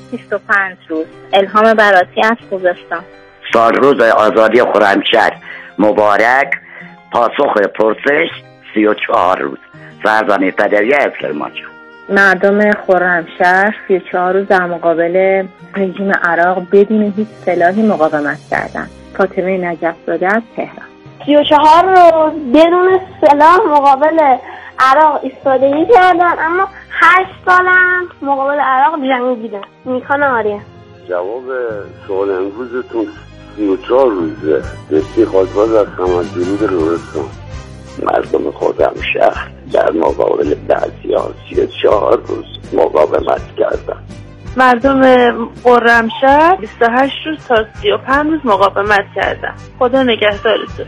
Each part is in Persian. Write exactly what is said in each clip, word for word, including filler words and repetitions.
بیست و پنج روز. الهام براتی از خوزستان. سال روز آزادی خرمشهر مبارک. پاسخ پرسش سی و چهار روز. سرزمین پدری از کرمانشاه. مردم خرمشهر سی و چهار روز در مقابل رژیم عراق بدون هیچ سلاحی مقاومت کردند. فاطمه نجف‌زاده از تهران. سی و چهار روز بدون سلاح مقابل عراق ایستادگی کردن، اما هشت سالم مقابل عراق جنگیدن. میکان آریه. جواب سوال امروزتون سی و چهار روزه. نسی خواستباز از خمال درود لرستان. مردم خرمشهر در مقابل بعضی‌ها سی و چهار روز مقاومت کردن. مردم خرمشهر بیست و هشت روز تا سی و پنج روز مقاومت کردن. خدا نگهدارتون.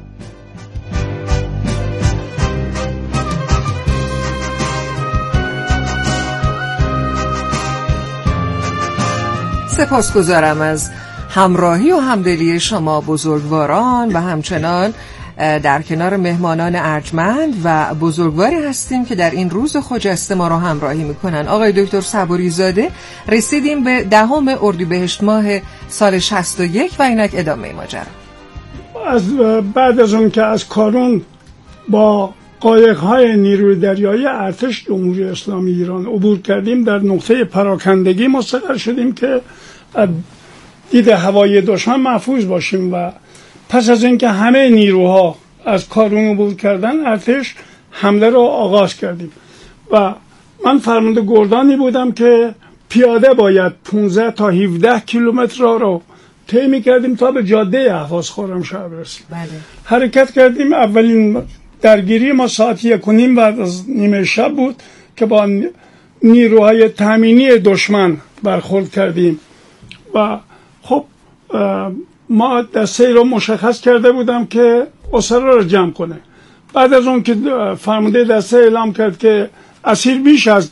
سپاسگزارم از همراهی و همدلی شما بزرگواران و همچنان در کنار مهمانان ارجمند و بزرگواری هستیم که در این روز خجسته ما را همراهی میکنن. آقای دکتر صبوری زاده، رسیدیم به دهم اردیبهشت ماه سال شصت و یک و اینک ادامه ماجرا. از بعد از اون که از کارون با قایق‌های نیروی دریایی ارتش جمهوری اسلامی ایران عبور کردیم، در نقطه پراکندگی مستقر شدیم که دید هوایی دشمن محفوظ باشیم و پس از اینکه همه نیروها از کارون عبور کردن، ارتش حمله را آغاز کردیم و من فرمانده گردانی بودم که پیاده باید پانزده تا هفده کیلومتر را رو طی می‌کردیم تا به جاده اهواز خرمشهر برسیم. بله. حرکت کردیم. اولین درگیری ما ساعت یک و نیم بعد از نیمه شب بود که با نیروهای تامینی دشمن برخورد کردیم و خب ما دسته رو مشخص کرده بودم که اسرا رو جمع کنه. بعد از اون که فرمانده دسته اعلام کرد که اسیر بیش از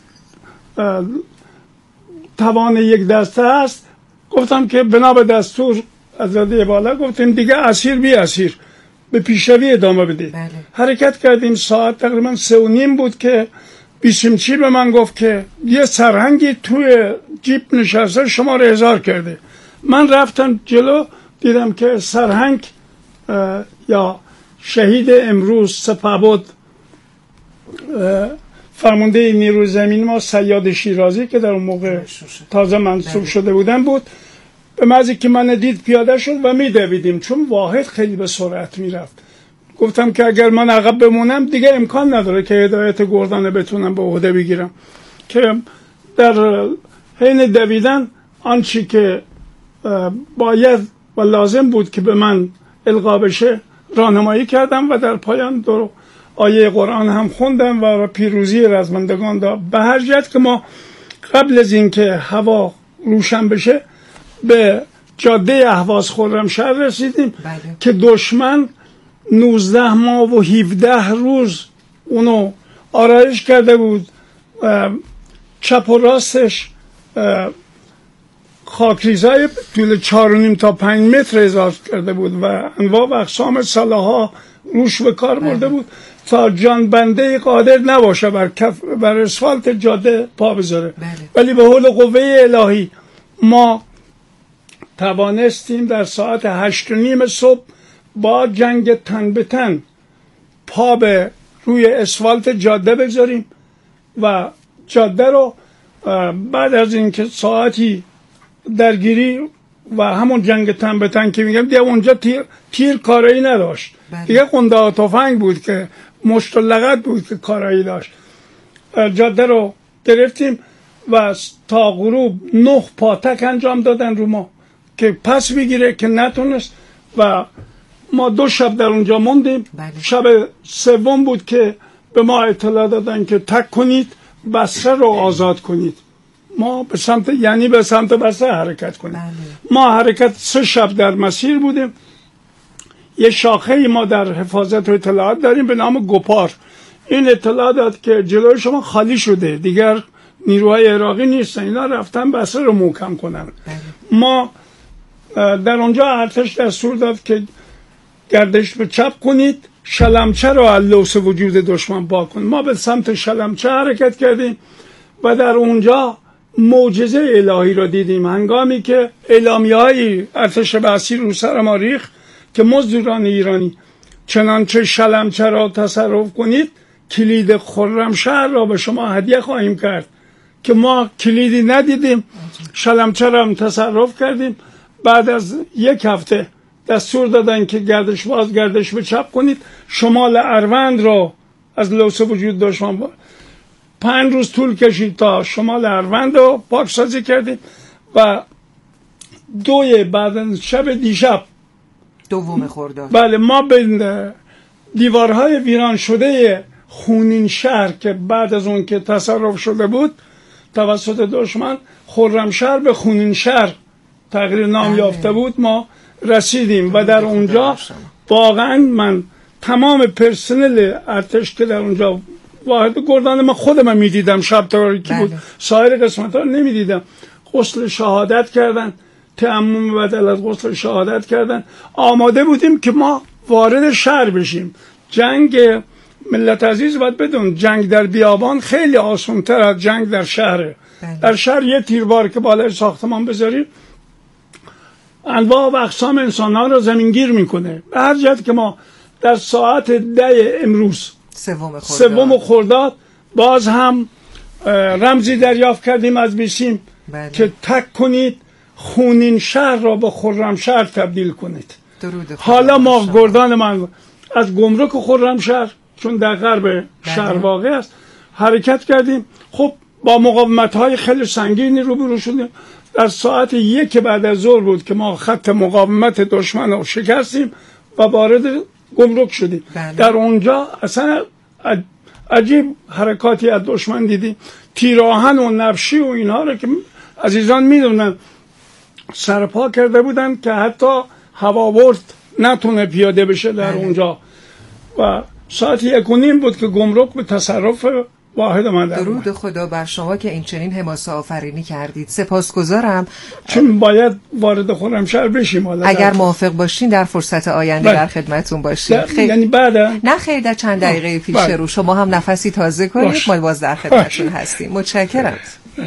توان یک دسته است، گفتم که بنا به دستور از رده بالا گفتیم دیگه اسیر بی اسیر به پیشروی ادامه بدید. بله. حرکت کردیم. ساعت تقریبا سه و نیم بود که بیسیمچی به من گفت که یه سرهنگی توی جیپ نشسته شماره هزار کرده. من رفتم جلو، دیدم که سرهنگ یا شهید امروز سپهبد فرمانده نیروی زمین ما صیاد شیرازی که در اون موقع تازه منصوب شده بودن بود، به محضی که من دید پیاده شد و میدویدیم چون واحد خیلی به سرعت میرفت. گفتم که اگر من عقب بمونم دیگه امکان نداره که هدایت گردانه بتونم به عهده بگیرم، که در حین دویدن آنچه که باید و لازم بود که به من القا بشه راهنمایی کردم و در پایان دو آیه قرآن هم خوندم و پیروزی رزمندگان داد. به هر جهت که ما قبل از اینکه هوا روشن بشه به جاده اهواز خرمشهر رسیدیم. بله. که دشمن نوزده ماه و هفده روز اونو آرایش کرده بود، چپ و راستش خاکریزای طول چار و نیم تا پنج متر اضافه کرده بود و انواع و اقسام سلاح‌ها روش به کار برده بود تا جان بنده قادر نباشه بر کف بر اسفالت جاده پا بذاره. بله. ولی به حول قوه الهی ما توانستیم در ساعت هشت و نیم صبح با جنگ تن به تن پا به روی اسفالت جاده بگذاریم و جاده رو بعد از اینکه ساعتی درگیری و همون جنگ تن به تن که میگم دیگه اونجا تیر, تیر کارایی نداشت. بله. دیگه قنده و تفنگ بود که مشت و لغت بود که کارایی داشت. جاده رو گرفتیم و تا غروب نه پاتک انجام دادن رو ما که پس بگیره که نتونست و ما دو شب در اونجا موندیم. بله. شب سوم بود که به ما اطلاع دادن که تک کنید بصره رو آزاد کنید. ما به سمت یعنی به سمت بصره حرکت کنیم. بله. ما حرکت سه شب در مسیر بودیم. یه شاخه ما در حفاظت و اطلاعات داریم به نام گپار. این اطلاع داد که جلوی شما خالی شده، دیگر نیروهای عراقی نیستن، اینا رفتن بصره رو محکم کنن. بله. ما در اونجا ارتش دستور داد که گردش به چپ کنید، شلمچه رو از لوث وجود دشمن پاک کنید. ما به سمت شلمچه حرکت کردیم و در اونجا معجزه الهی را دیدیم هنگامی که اعلامیه‌های ارتش بعثی رو سر ما ریخت که مزدوران ایرانی چنانچه شلمچه را تصرف کنید کلید خرمشهر را به شما هدیه خواهیم کرد، که ما کلیدی ندیدیم، شلمچه را هم تصرف کردیم. بعد از یک هفته دستور دادن که گردش باز گردش به چپ کنید، شمال اروند را از لوث وجود دشمن با پنج روز طول کشید تا شمال اروند رو پاکسازی کردیم و دوی بعد از شب دیشب دوم خرداد بله ما به دیوارهای ویران شده خونین شهر که بعد از اون که تصرف شده بود توسط دشمن خرمشهر به خونین شهر تغییر نام یافته بود ما رسیدیم و در اونجا واقعا من تمام پرسنل ارتش که در اونجا واحد گردان ما خودم میدیدم، شب تاریکی بود، سایر قسمت ها نمیدیدم. غسل شهادت کردن، تیمم بدل از غسل شهادت کردن. آماده بودیم که ما وارد شهر بشیم. جنگ ملت عزیز باید بدون جنگ در بیابان خیلی آسان‌تر از جنگ در شهره. بله. در شهر یه تیربار که بالای ساختمان بذاری انواع و اقسام انسان‌ها رو زمینگیر میکنه. به هر جهت که ما در ساعت ده امروز سوم خرداد سوم خرداد باز هم رمزی دریافت کردیم از بیسیم بله. که تک کنید خونین شهر را به خرمشهر تبدیل کنید. حالا ما گردان من از گمرک خرمشهر چون در غرب شهر واقع است حرکت کردیم. خب با مقاومت‌های خیلی سنگینی روبرو شدیم. در ساعت یک بعد از ظهر بود که ما خط مقاومت دشمن رو شکستیم و وارد گمرک شدیم. بله. در اونجا اصلا عجیب حرکاتی از دشمن دیدیم. تیراهن و نبشی و اینها رو که عزیزان میدونن سرپا کرده بودن که حتی هواورد نتونه پیاده بشه در بله. اونجا و ساعت یک و نیم بود که گمرک به تصرف واحد من در درود خدا بر شما که این چنین حماسه آفرینی کردید. سپاسگزارم. چون باید وارد خرمشهر بشیم. اگر موافق باشین در فرصت آینده بله. در خدمتون باشیم. خیلی یعنی بعد نه خیلی در چند دقیقه پیش بله. رو شما هم نفسی تازه کنید باش. ما باز در خدمتون هستیم. متشکرم.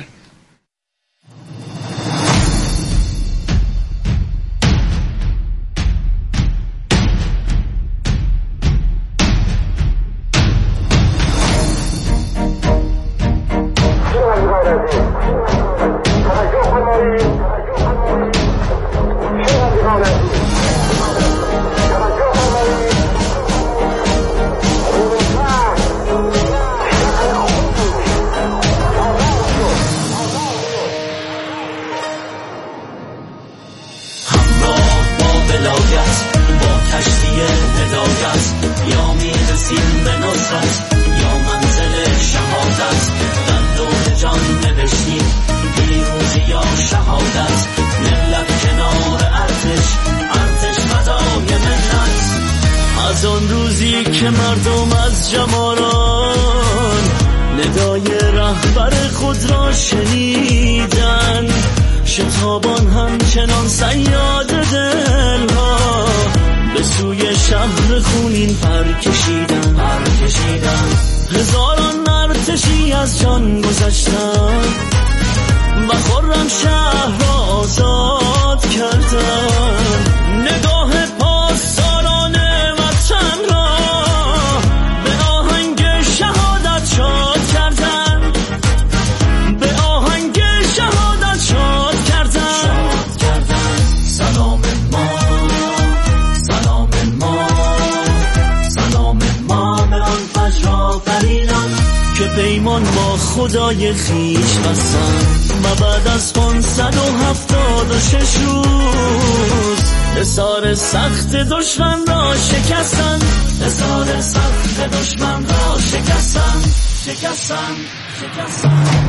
که مردم از جمالان ندای رهبر خود را شنیدن، شتابان همچنان صیاد دلها به سوی شهر خونین پر کشیدن پر کشیدن هزاران ارتشی از جان گذشتن و خرم شهر را آزاد کردن. نگاه پاسداران وطن را به آهنگ شهادت شاد کردن، به آهنگ شهادت شاد کردن. سلام ما سلام ما سلام ما به آن فجر آفرینان که پیمان با خدای خویش بستن و بعد از پانصد و هفتاد و شش روز حصار سخت دشمن را شکستن، حصار سخت دشمن را شکستن شکستن شکستن.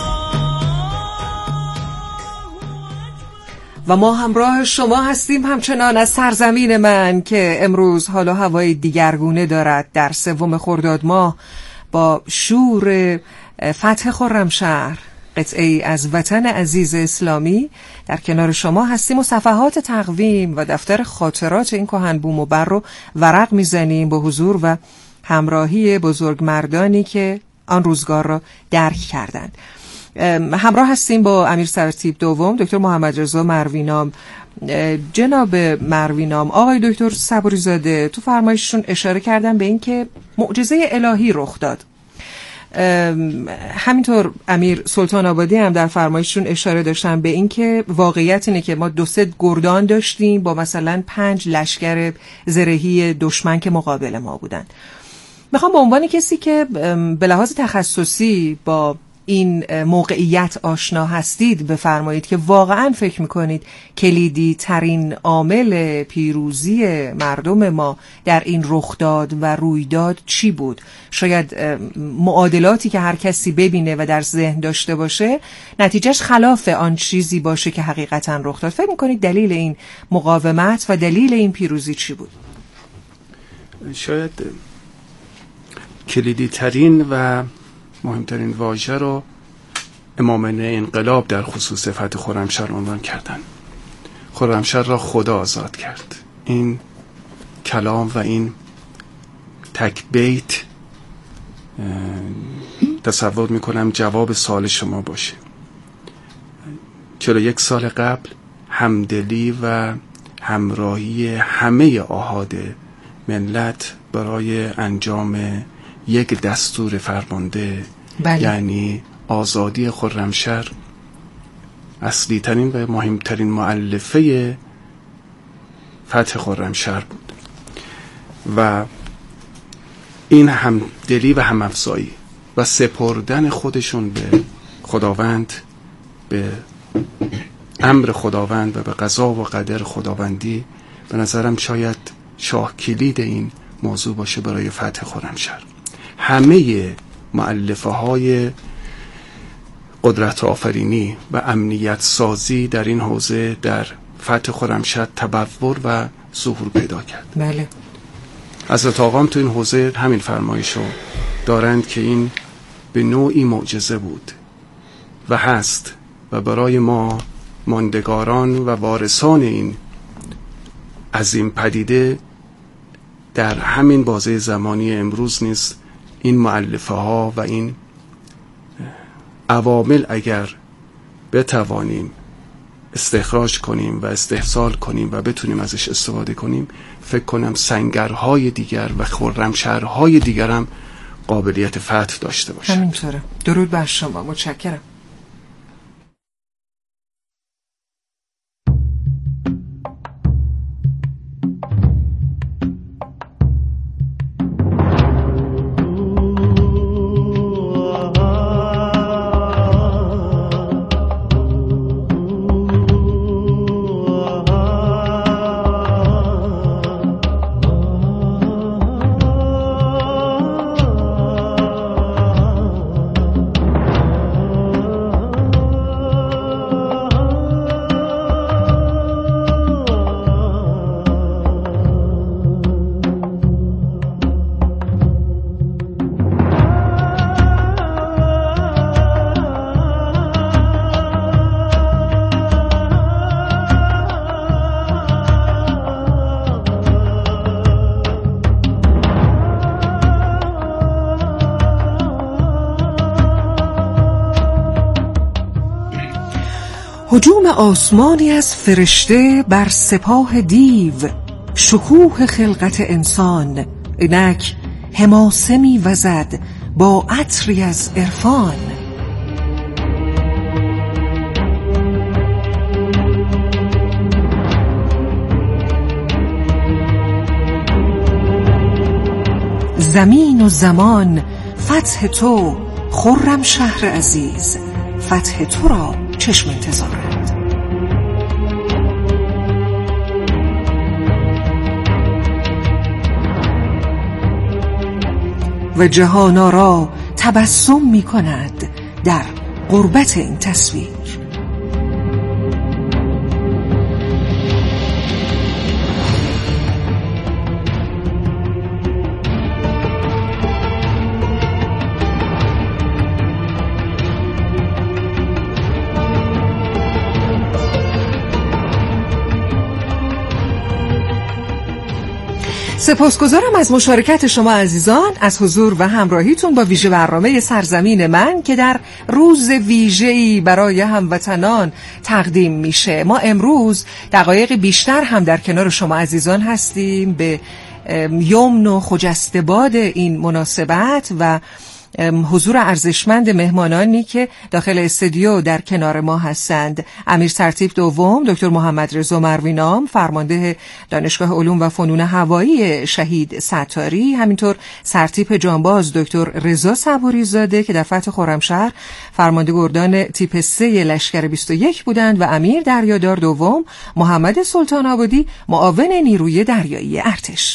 و ما همراه شما هستیم همچنان از سرزمین من که امروز حال و هوای دیگرگونه دارد. در سوم خرداد ماه با شور فتح خرمشهر، قطعه‌ای از وطن عزیز اسلامی، در کنار شما هستیم و صفحات تقویم و دفتر خاطرات این کهن بوم و بر رو ورق میزنیم با حضور و همراهی بزرگمردانی که آن روزگار را درک کردند. همراه هستیم با امیر سرتیپ دوم دکتر محمد رضا مروینام. جناب مروینام، آقای دکتر صبوری زاده تو فرمایششون اشاره کردن به این که معجزه الهی رخ داد. همینطور امیر سلطان آبادی هم در فرمایششون اشاره داشتن به این که واقعیت اینه که ما دو سه گردان داشتیم با مثلا پنج لشکر زرهی دشمن که مقابل ما بودن. میخوام به عنوان کسی که به لحاظ تخصصی با این موقعیت آشنا هستید بفرمایید که واقعا فکر میکنید کلیدی ترین عامل پیروزی مردم ما در این رخداد و رویداد چی بود؟ شاید معادلاتی که هر کسی ببینه و در ذهن داشته باشه نتیجهش خلاف آن چیزی باشه که حقیقتا رخ داد. فکر میکنید دلیل این مقاومت و دلیل این پیروزی چی بود؟ شاید کلیدی ترین و مهمترین واژه رو امامنه انقلاب در خصوص فتح خرمشهر عنوان کردن. خرمشهر را خدا آزاد کرد. این کلام و این تک بیت تصور میکنم جواب سوال شما باشه. چرا یک سال قبل همدلی و همراهی همه آحاد ملت برای انجام یک دستور فرمانده، بله. یعنی آزادی خرمشهر اصلی ترین و مهمترین مؤلفه فتح خرمشهر بود و این همدلی و همافزایی و سپردن خودشون به خداوند، به امر خداوند و به قضا و قدر خداوندی به نظرم شاید شاه کلید این موضوع باشه برای فتح خرمشهر. همه مؤلفه های قدرت آفرینی و امنیت سازی در این حوزه در فتح خرمشهر تبلور و ظهور پیدا کرد. بله. حضرت آقام تو این حوزه همین فرمایشو دارند که این به نوعی معجزه بود و هست و برای ما ماندگاران و وارثان این عظیم پدیده در همین بازه زمانی امروز نیست این مؤلفه ها و این عوامل اگر بتوانیم استخراج کنیم و استحصال کنیم و بتونیم ازش استفاده کنیم، فکر کنم سنگرهای دیگر و خرمشهرهای دیگر هم قابلیت فتح داشته باشه. همینطوره. درود بر شما. متشکرم. هجوم آسمانی از فرشته بر سپاه دیو، شکوه خلقت انسان، اینک حماسه می وزد با عطری از عرفان. زمین و زمان فتح تو، خرم شهر عزیز، فتح تو را چشم انتظارند. و جهانا را تبسم می کند در قربت این تصویر. سپاسگزارم از مشارکت شما عزیزان، از حضور و همراهیتون با ویژه برنامه سرزمین من که در روز ویژه‌ای برای هموطنان تقدیم میشه. ما امروز دقایق بیشتر هم در کنار شما عزیزان هستیم به یمن و خجسته باد این مناسبت و حضور ارزشمند مهمانانی که داخل استودیو در کنار ما هستند. امیر سرتیپ دوم دکتر محمد رضا مروینام، فرمانده دانشگاه علوم و فنون هوایی شهید ستاری، همینطور سرتیپ جانباز دکتر رضا صبوری زاده که در فتح خرمشهر فرمانده گردان تیپ سه لشکر بیست و یک بودند و امیر دریادار دوم محمد سلطان آبادی معاون نیروی دریایی ارتش.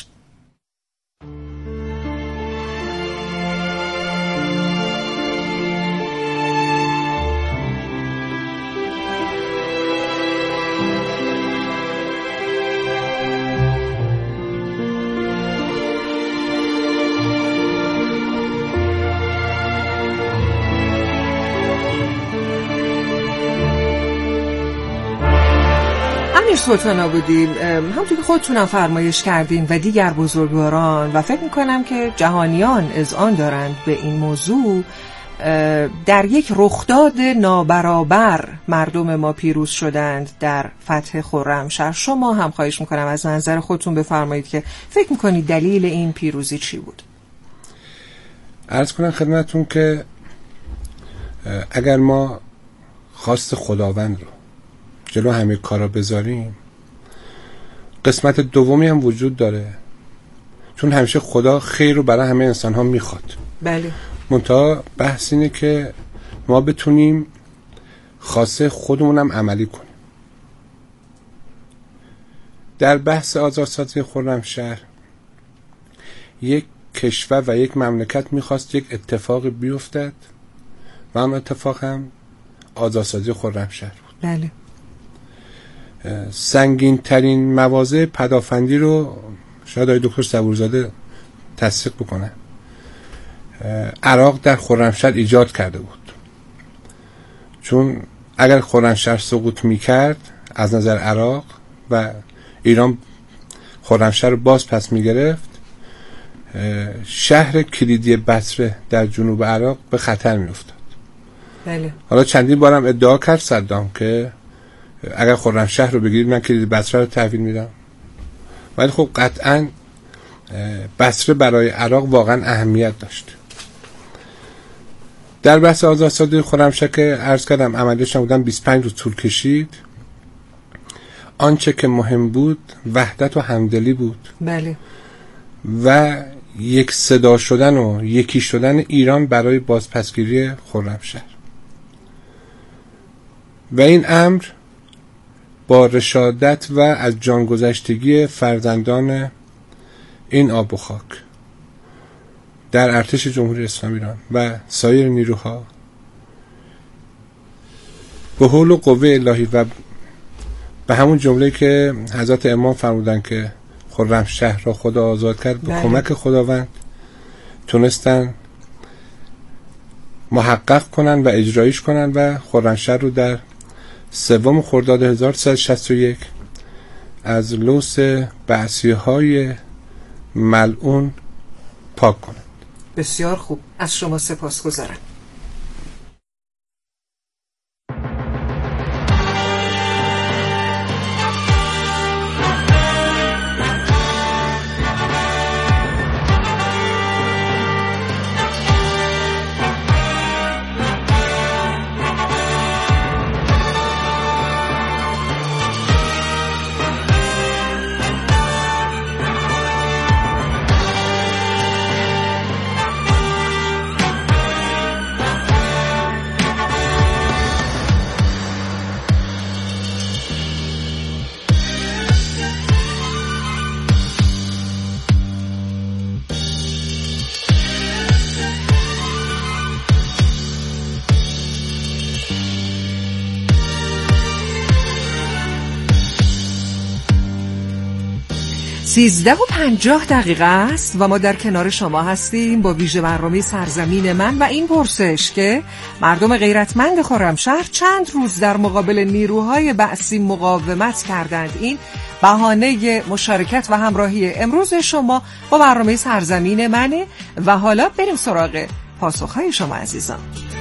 سلطان آبادی، همونطور که خودتونم فرمایش کردین و دیگر بزرگواران و فکر میکنم که جهانیان اذعان دارند به این موضوع، در یک رخداد نابرابر مردم ما پیروز شدند در فتح خرمشهر. شما هم خواهش میکنم از نظر خودتون بفرمایید که فکر میکنید دلیل این پیروزی چی بود؟ عرض کنم خدمتون که اگر ما خواست خداوند رو جلو همه کارا بذاریم، قسمت دومی هم وجود داره، چون همیشه خدا خیر رو برای همه انسان ها میخواد. بله. منتها بحث اینه که ما بتونیم خواسته خودمونم عملی کنیم. در بحث آزادسازی خرمشهر یک کشور و یک مملکت میخواست یک اتفاق بیفتد و هم اتفاق هم آزادسازی خرمشهر بود. بله. سنگین ترین مواضع پدافندی رو شاید آقای دکتر صبوری‌زاده تصدیق بکنه، عراق در خرمشهر ایجاد کرده بود. چون اگر خرمشهر سقوط میکرد از نظر عراق و ایران خرمشهر رو باز پس میگرفت، شهر کلیدی بصره در جنوب عراق به خطر میافتاد. بله. حالا چندین بارم ادعا کرد صدام که اگر خرمشهر رو بگیرید من کلید بصره رو تحویل میدم، ولی خب قطعا بصره برای عراق واقعا اهمیت داشت. در بحث آزادسازی خرمشهر که عرض کردم عملیاتش بودن بیست و پنج روز طول کشید. آنچه که مهم بود وحدت و همدلی بود. بله. و یک صدا شدن و یکی شدن ایران برای بازپسگیری خرمشهر. و این امر با رشادت و از جانگذشتگی فرزندان این آب و خاک در ارتش جمهوری اسلامی ایران و سایر نیروها به حول و قوه الهی و به همون جمله که حضرت امام فرمودن که خرمشهر را خدا آزاد کرد، به کمک خداوند تونستن محقق کنن و اجرایش کنن و خرمشهر رو در سوم خرداد هزار و سیصد و شصت و یک از لوث بعثی‌های ملعون پاک کنند. بسیار خوب، از شما سپاسگزارم. سیزده و پنجاه دقیقه است و ما در کنار شما هستیم با ویژه برنامه سرزمین من و این پرسش که مردم غیرتمند خرمشهر چند روز در مقابل نیروهای بعثی مقاومت کردند. این بهانه مشارکت و همراهی امروز شما با برنامه سرزمین منه و حالا بریم سراغ پاسخهای شما عزیزان.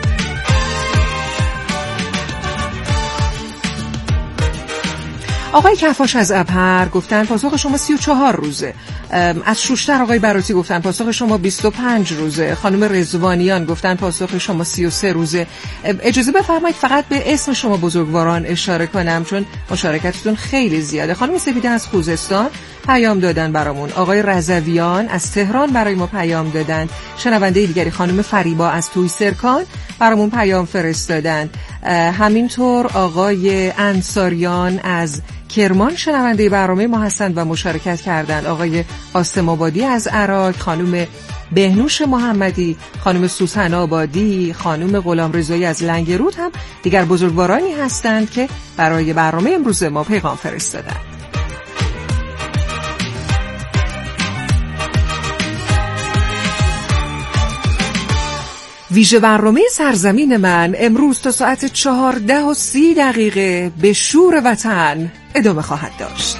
آقای کفاش از ابهر گفتن پاسخ شما سی و چهار روزه. از شوشتر آقای براتی گفتن پاسخ شما بیست و پنج روزه. خانم رضوانیان گفتن پاسخ شما سی و سه روزه. اجازه بفرمایید فقط به اسم شما بزرگواران اشاره کنم چون مشارکتتون خیلی زیاده. خانم سپیده از خوزستان پیام دادن برامون. آقای رضویان از تهران برای ما پیام دادن. شنونده دیگری خانم فریبا از توی سرکان برامون پیام فرستادن. همینطور آقای انصاریان از کرمان شنونده برنامه ما هستند و مشارکت کردند. آقای قاسم آبادی از عراق، خانم بهنوش محمدی، خانم سوسن آبادی، خانم غلام رضایی از لنگرود هم دیگر بزرگوارانی هستند که برای برنامه امروز ما پیغام فرستادند. ویژه برنامه سرزمین من امروز تا ساعت چهارده و سی دقیقه به شور وطن ادامه خواهد داشت.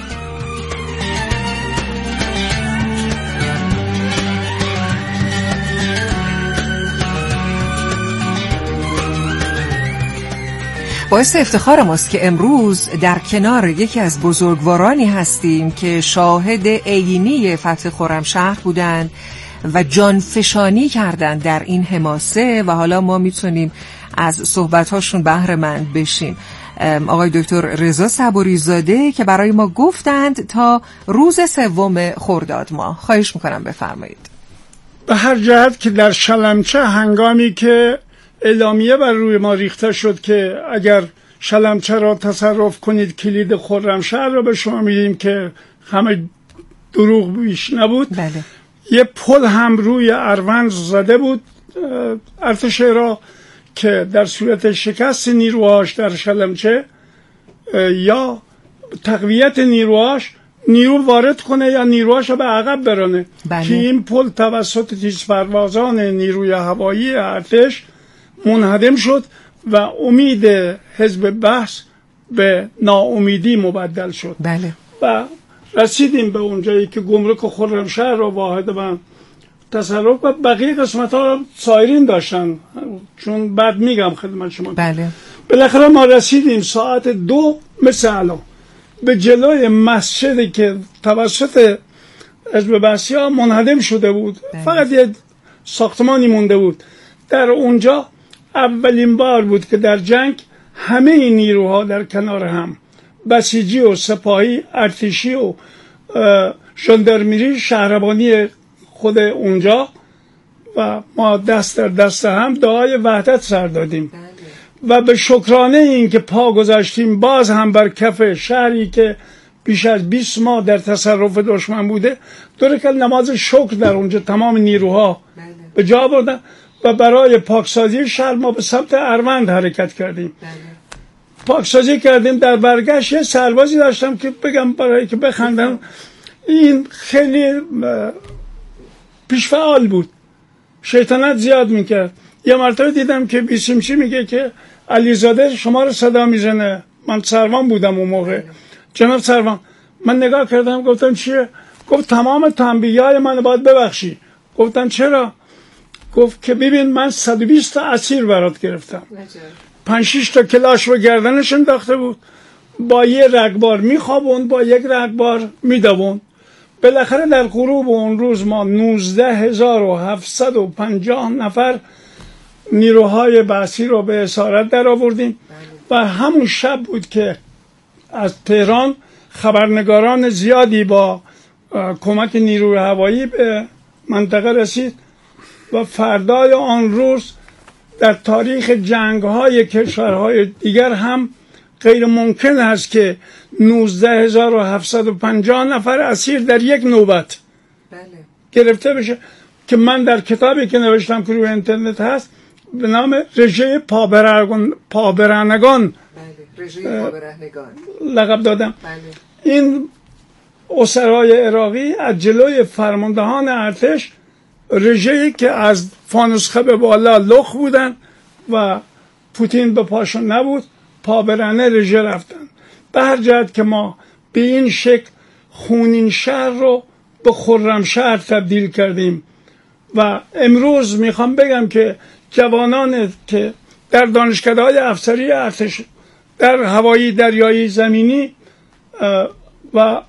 باعث افتخار ماست که امروز در کنار یکی از بزرگوارانی هستیم که شاهد عینی فتح خرمشهر بودند و جانفشانی کردن در این حماسه و حالا ما میتونیم از صحبت‌هاشون بهره مند بشیم. آقای دکتر رضا صبوری زاده که برای ما گفتند تا روز سوم خرداد ماه. خواهش میکنم بفرمایید. به هر جهت که در شلمچه هنگامی که اعلامیه بر روی ما ریخته شد که اگر شلمچه را تصرف کنید کلید خرمشهر را به شما میدیم که همه دروغ بیش نبود. بله. یه پل هم روی اروند زده بود ارتش را که در صورت شکست نیروهاش در شلمچه یا تقویت نیروهاش نیرو وارد کنه یا نیروهاش به عقب برانه. بله. که این پل توسط تیزپروازان نیروی هوایی ارتش منهدم شد و امید حزب بحث به ناامیدی مبدل شد. بله. و رسیدیم به اونجایی که گمرک خرمشهر را واحد من تصرف و بقیه قسمت ها را سایرین داشتن چون بعد میگم خدمت شما. بله. بالاخره ما رسیدیم ساعت دو مثل الان به جلوی مسجدی که توسط حزب بحثی ها منهدم شده بود. بله. فقط یه ساختمانی مونده بود. در اونجا اولین بار بود که در جنگ همه این نیروها در کنار هم بسیجی و سپاهی ارتشی و ژاندارمری شهربانی خود اونجا و ما دست در دست هم دعای وحدت سر دادیم. بله. و به شکرانه این که پا گذاشتیم باز هم بر کف شهری که بیش از بیست ماه در تصرف دشمن بوده دو رکعت نماز شکر در اونجا تمام نیروها بله. به جا بردن و برای پاکسازی شهر ما به سمت اروند حرکت کردیم. بله. پاکسازی کردیم. در برگشت یه سربازی داشتم که بگم برای که بخندم این خیلی پیشفعال بود شیطنت زیاد میکرد. یه مرتبه دیدم که بیسیمچی میگه که علیزاده شما رو صدا میزنه. من سروان بودم اون موقع. جناب سروان من نگاه کردم گفتم چیه؟ گفت تمام تنبیه‌های من باید ببخشی. گفتم چرا؟ گفت که ببین من صد و بیست تا اسیر برات گرفتم. پنج شش تا کلاش رو گردنش انداخته بود با یه رگبار میخوابوند با یک رگبار میدووند. بالاخره در غروب اون روز ما نوزده هزار و هفتصد و پنجاه نفر نیروهای بعثی رو به اسارت در آوردیم و همون شب بود که از تهران خبرنگاران زیادی با کمک نیروی هوایی به منطقه رسید و فردای آن روز در تاریخ جنگ‌های کشورهای دیگر هم غیر ممکن است که نوزده هزار و هفتصد و پنجاه نفر اسیر در یک نوبت بله. گرفته بشه که من در کتابی که نوشتم که روی اینترنت هست به نام رژه پابرهنگان پابرهنگان بله. رژه پابرهنگان لقب دادم. بله. این اسرای عراقی از جلوی فرماندهان ارتش رژه‌ای که از فانوسخه به بالا لخ بودن و پوتین به پاشون نبود، پابرنه رژه رفتن. به هر جهت که ما به این شکل خونین شهر رو به خرمشهر تبدیل کردیم و امروز میخوام بگم که جوانان که در دانشکده‌های افسری ارتش در هوایی، دریایی، زمینی و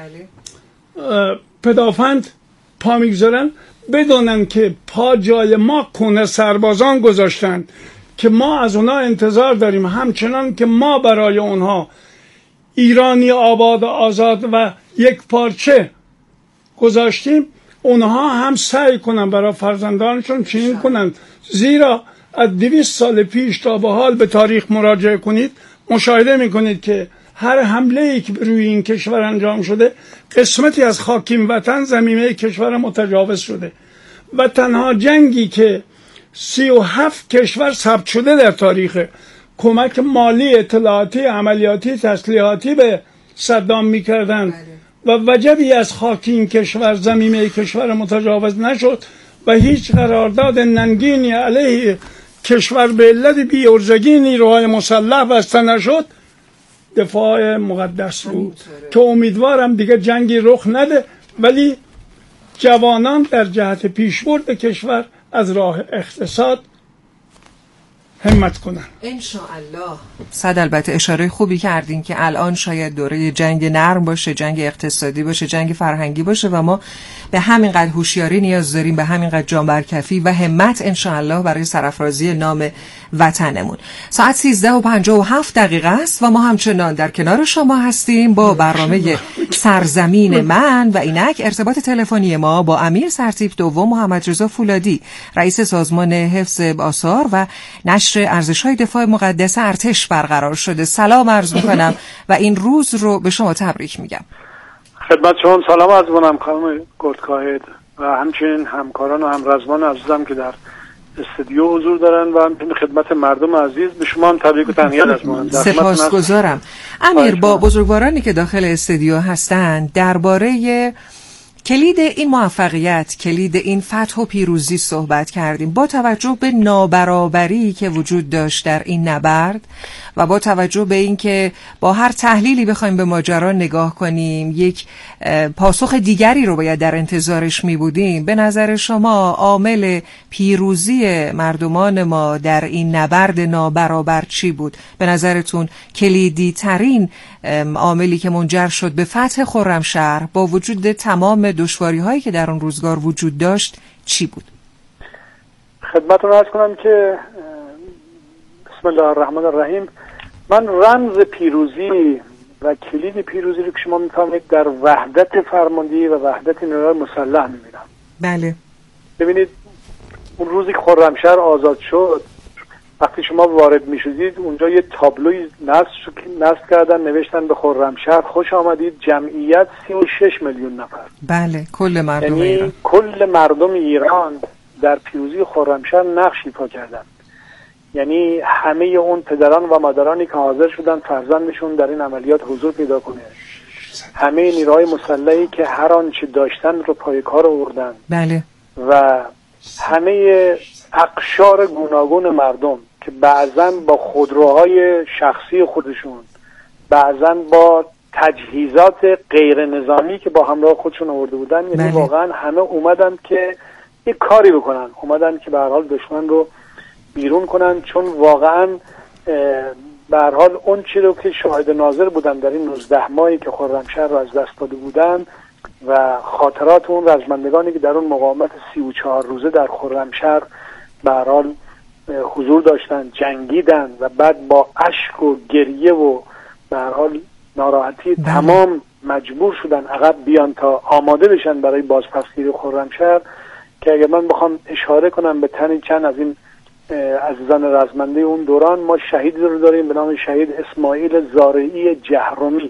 پدافند پا میگذارن بدونن که پا جای ما کونه سربازان گذاشتن که ما از اونا انتظار داریم همچنان که ما برای اونها ایرانی آباد و آزاد و یک پارچه گذاشتیم، اونها هم سعی کنن برای فرزندانشون چنین کنن. زیرا از دویست سال پیش تا به حال به تاریخ مراجعه کنید، مشاهده میکنید که هر حمله ای که روی این کشور انجام شده قسمتی از خاکیم وطن زمینه کشور متجاوز شده و تنها جنگی که سی و هفت کشور ثبت شده در تاریخ کمک مالی، اطلاعاتی، عملیاتی، تسلیحاتی به صدام میکردن و وجبی از خاک این کشور زمینه کشور متجاوز نشد و هیچ قرارداد ننگینی علیه کشور به علت بی‌عرضگی نیروهای مسلح بسته نشد، دفاع مقدس بود که امیدوارم دیگه جنگی رخ نده، ولی جوانان در جهت پیشبرد کشور از راه اقتصاد همت کنن انشاءالله. صد البته اشاره خوبی کردین که الان شاید دوره جنگ نرم باشه، جنگ اقتصادی باشه، جنگ فرهنگی باشه و ما به همینقدر هوشیاری نیاز داریم، به همینقدر جان برکفی و همت انشاءالله برای سرافرازی نام وطنمون. ساعت سیزده و پنجاه و هفت دقیقه است و ما همچنان در کنار شما هستیم با برنامه سرزمین من و اینک ارتباط تلفنی ما با امیر سرتیپ دوم محمد رضا فولادی، رئیس سازمان حفظ آثار و نشر ارزش‌های دفاع مقدس ارتش برقرار شده. سلام عرض می‌کنم و این روز رو به شما تبریک میگم. خدمت شما سلام عرض می‌کنم خانم گردکاهد و همچنین همکاران و همرزمان عزیزم که در استودیو حضور دارن و همچنین خدمت مردم عزیز به شما هم تبریک و تهنیت از ما. سپاسگزارم. امیر، با بزرگوارانی که داخل استودیو هستند درباره کلید این موفقیت، کلید این فتح و پیروزی صحبت کردیم. با توجه به نابرابری که وجود داشت در این نبرد و با توجه به این که با هر تحلیلی بخوایم به ماجرا نگاه کنیم یک پاسخ دیگری رو باید در انتظارش می بودیم، به نظر شما عامل پیروزی مردمان ما در این نبرد نابرابر چی بود؟ به نظرتون کلیدی ترین عاملی که منجر شد به فتح خرمشهر با وجود تمام دشواری هایی که در اون روزگار وجود داشت چی بود؟ خدمتتون عرض کنم که بسم الله الرحمن الرحیم، من رمز پیروزی و کلید پیروزی رو که شما میفهمید در وحدت فرماندهی و وحدت نیروهای مسلح میبینم. بله. ببینید اون روزی که خرمشهر آزاد شد، وقتی شما وارد میشدید اونجا یه تابلوی نصب نصب کردن، نوشتن به خرمشهر خوش آمدید، جمعیت سی و شش میلیون نفر. بله، کل مردم یعنی ایران. کل مردم ایران در پیروزی خرمشهر نقش ایفا کردن. یعنی همه اون پدران و مادرانی که حاضر شدن فرزندشون در این عملیات حضور پیدا کنه، همه نیروهای مسلحی که هر آنچه داشتن رو پای کار آوردن، بله، و همه اقشار گوناگون مردم که بعضن با خودروهای شخصی خودشون، بعضن با تجهیزات غیر نظامی که با همراه خودشون آورده بودن، یعنی بله. واقعا همه اومدن که یک کاری بکنن، اومدن که به هر حال دشمن رو بیرون کنن، چون واقعا به هر حال اون چیزی رو که شاهد ناظر بودن در این نوزده ماهی که خرمشهر رو از دست داده بودن و خاطرات اون رزمندگانی که در اون مقاومت سی و چهار روزه در خرمشهر به هر حال حضور داشتن، جنگیدن و بعد با اشک و گریه و به هر حال ناراحتی بله. تمام مجبور شدن عقب بیان تا آماده بشن برای بازپسگیری خرمشهر، که اگر من بخوام اشاره کنم به تنی چند از این عزیزان رزمنده اون دوران، ما شهید رو داریم به نام شهید اسماعیل زارعی جهرمی.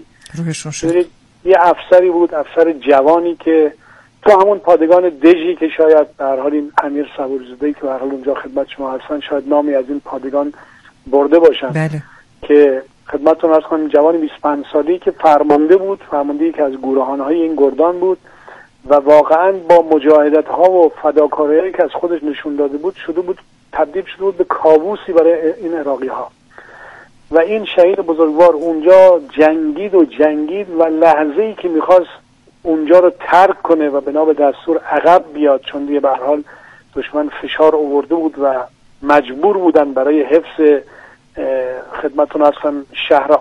یه افسری بود، افسر جوانی که تو همون پادگان دژی که شاید به هر حال این امیر صبوری‌زاده که به هر حال اونجا خدمت شما هستن شاید نامی از این پادگان برده باشن، بله. که خدمتتون عرض کنم جوانی بیست و پنج ساله‌ای که فرمانده بود، فرمانده یکی از گروهان‌های این گردان بود و واقعا با مجاهدت‌ها و فداکاری‌هایی که از خودش نشون داده بود شده بود تبدیل شده بود به کابوسی برای این عراقی‌ها. و این شهید بزرگوار اونجا جنگید و جنگید و لحظه‌ای که می‌خواست اونجا رو ترک کنه و بنا به دستور عقب بیاد، چون دیگه به هر حال دشمن فشار آورده بود و مجبور بودن برای حفظ خدمتتون هستم شهر